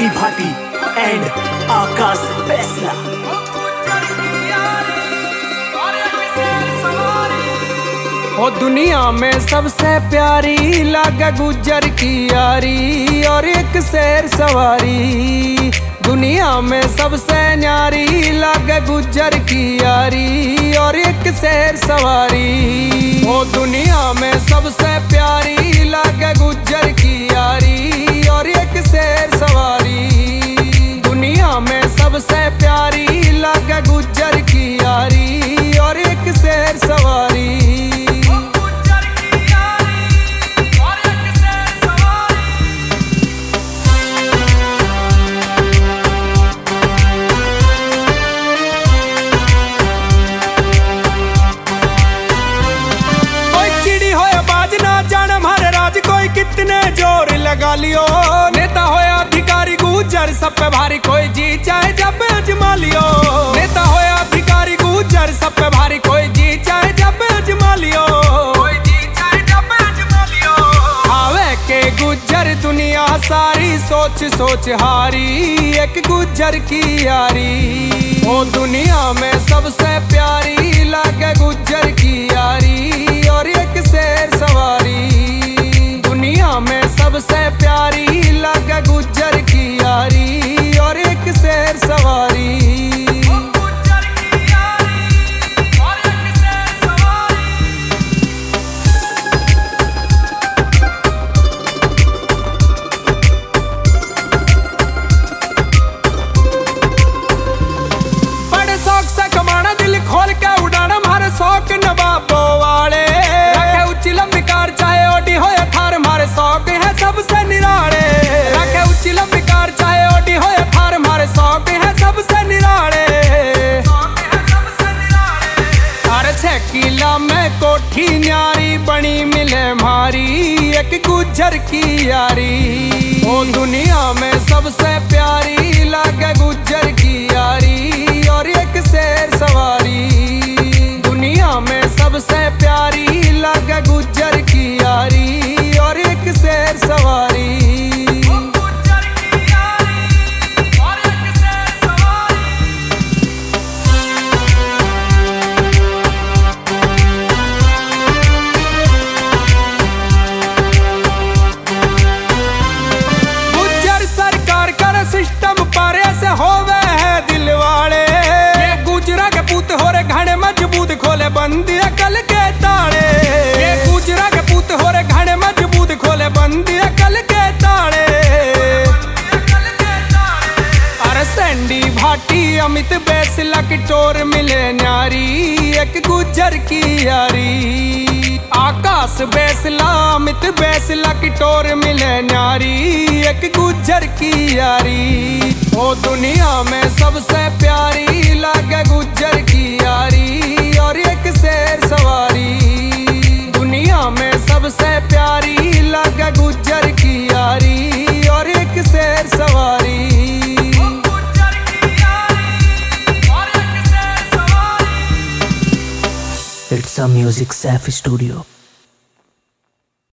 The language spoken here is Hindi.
Sandy Bhati and Akash Basla. ओ दुनिया में सबसे प्यारी लागे गुज्जर की यारी और एक शेर सवारी। दुनिया में सबसे न्यारी लागे गुज्जर की यारी और एक शेर सवारी। ओ दुनिया में सबसे प्यारी लागे गुज्जर की यारी और एक शेर सवारी। दुनिया में सबसे प्यारी लागे गुज्जर की यारी और एक शेर सवारी। कितने जोर लगा लियो नेता होया अधिकारी गुज्जर सब पे भारी कोई जी चाहे जब अजमा लियो। नेता होया अधिकारी गुज्जर सब पे भारी कोई जी चाहे जब अजमा लियो। कोई जी चाहे जब अजमा लियो। आवे के गुज्जर दुनिया सारी सोच सोच हारी एक गुज्जर की यारी। ओ दुनिया में सबसे प्यारी लागे गुज्जर की यारी और एक शेर सवारी। दुनिया में सबसे प्यारी लागे गुज्जर की यारी और एक शेर सवारी। गुज्जर की यारी और एक शेर सवारी। बड़े शौक से कमाना दिल खोल के उड़ाना हमारे शौक नवाबों वाले। रखे ऊंची लंबी कार चाहे ओडी हो थार हमारे शौक है सबसे निराले। रखे ऊंची लंबी कार चाहे ओडी हो थार हमारे शौक है सबसे निराले। हर 6 किला में कोठी न्यारी बनी मिले मारी एक गुज्जर की यारी। ओ दुनिया में सबसे प्यारी लागे गुज्जर की यारी और एक शेर सवारी। दुनिया में सबसे प्यारी लागे गुज्जर की यारी और एक शेर सवारी। गुज्जर की यारी और एक शेर सवारी। गुज्जर सरकार कर सिस्टम पर ऐसे होवे है दिल वाले। ये गुजरा के पुत हो रे घने मजबूत खोले बंदी अकल के ताले। ये गुजरा के पुत हो रे घने मजबूत खोले बंदी अकल के ताले। अरे सैंडी भाटी अमित बेसला की टोर मिले न्यारी एक गुज्जर की यारी। आकाश बेसला अमित बेसला की टोर मिले न्यारी एक गुज्जर की यारी। ओ दुनिया में सबसे प्यारी लागे गुज्जर की यारी और एक शेर सवारी। दुनिया में सबसे प्यारी लागे गुज्जर की यारी और एक शेर सवारी। गुज्जर की यारी और एक शेर सवारी। It's a music Saif studio.